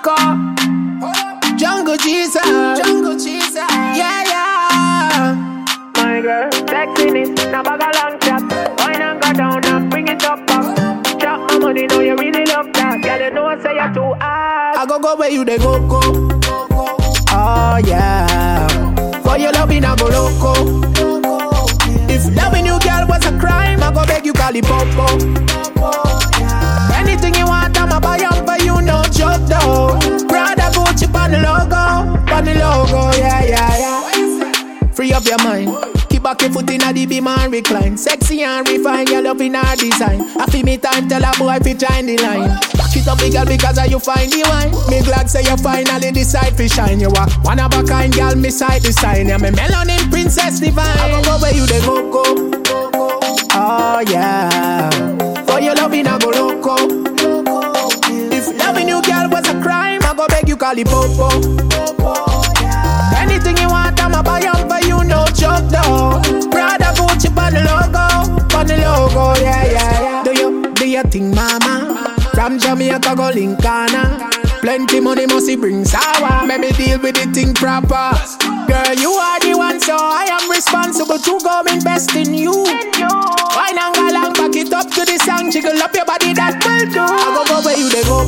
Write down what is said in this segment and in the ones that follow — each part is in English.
Loco. Jungle Jesus. Jungle Jesus. Yeah, yeah. My girl, sexiness, now bag a long chat. Wine and go down and bring it up back. Chop my money, know you really love that. Girl, you know I say you're too hard. I go where you they go. Oh yeah. For your loving I go loco. If loving you girl was a crime, I go beg you call it popo. Anything you want, I'ma buy up for you, no joke though. Prada Gucci on the logo, yeah, yeah, yeah. Free up your mind. Keep back your foot in the beam and recline. Sexy and refine, your love in our design. I feel me time, tell a boy fi join the line. Back it up, girl, because you find the wine. Me glad say you finally decide to shine. You are one of a kind, girl, me side to sign. Yeah, me melanin princess divine. I go where you dey go. Oh yeah. For your loving I go loco. If loving you girl was a crime, I go beg you call it popo. Anything you want, I'ma buy up for you, no joke though. Prada Gucci on the logo, yeah, yeah, yeah. Do your thing, mama. From Jamaica go Lincana. Plenty money must bring sour. Make me deal with the thing proper. Girl, you are the one, so I am responsible to go invest in you. Wine and go long, back it up to the song. Jiggle up your body, that will do. I go where you they go.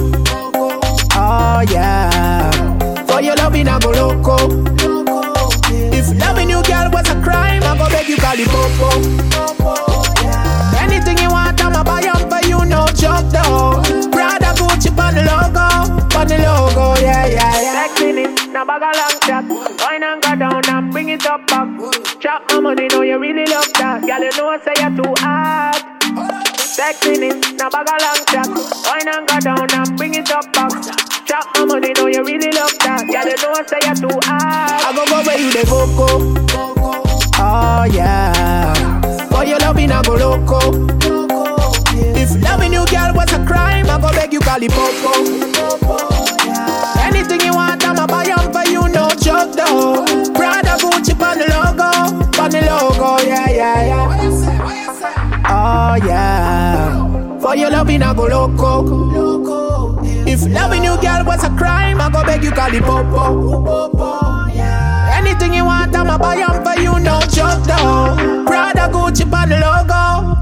Oh yeah. For your loving I go loco. If loving you girl was a crime, I go beg you call it popo. Anything you want, I'ma buy up for you, no joke though. Prada Gucci on the logo, yeah, yeah, yeah. Sexiness, now bag a long chat. Wine and go down and bring it up back. Chop my money, know you really love that. Girl, you know I say you're too hard. Sexiness, now bag a long chat. Wine and go down and bring it up back. Chop my money, know you really love that. Girl, you know I say you're too hard. I go where you dey go. Oh yeah. For your loving I go loco. If loving you girl was a crime, I go beg you call it popo. Anything you want, I'ma buy up for you, no joke though. Prada Gucci on the logo, yeah, yeah, yeah. Oh yeah. For your loving I go loco. If loving you girl was a crime, I go beg you call it popo. Anything you want, I'ma buy up for you, no joke though. Prada Gucci on the logo.